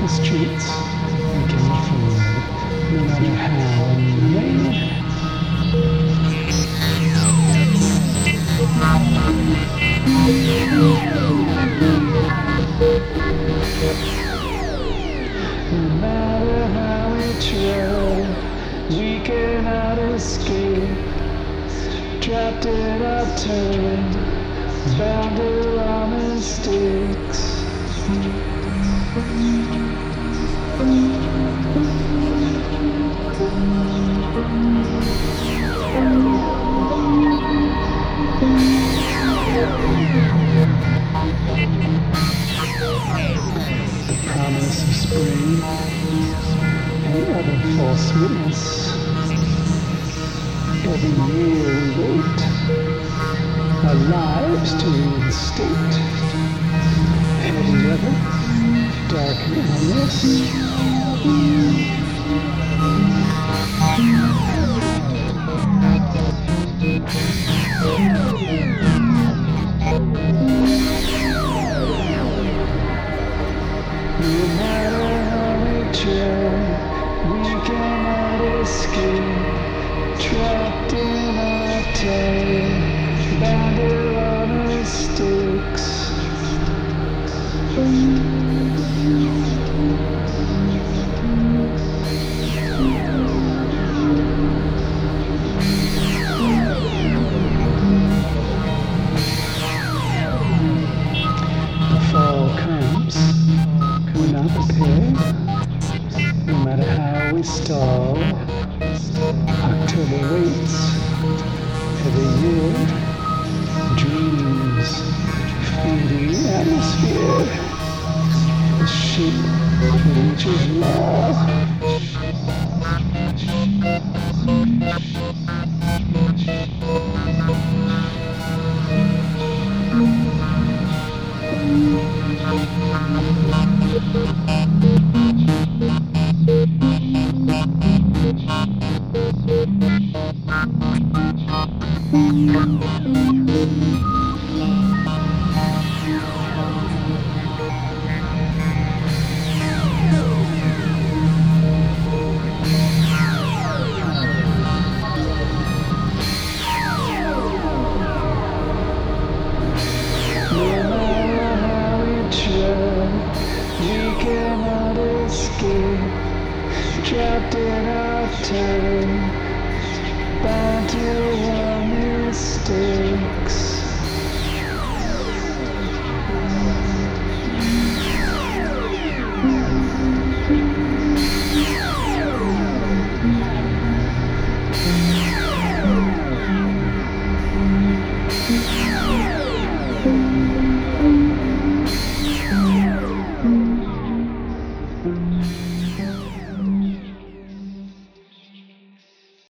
the streets and can't afford, no matter how many. No matter how we try, we cannot escape. Trapped in our turn, bound to our mistakes. The promise of spring and other false witness. Every year we wait our lives to reinstate. Heavy weather, dark and ominous. No matter how we try, we cannot escape. Trapped in our time, bound to our mistakes. The fall comes, we're not prepared. No matter how we stall, October waits. Every year, dreams feed the atmosphere. The shape reaches law. We cannot escape, trapped in our time.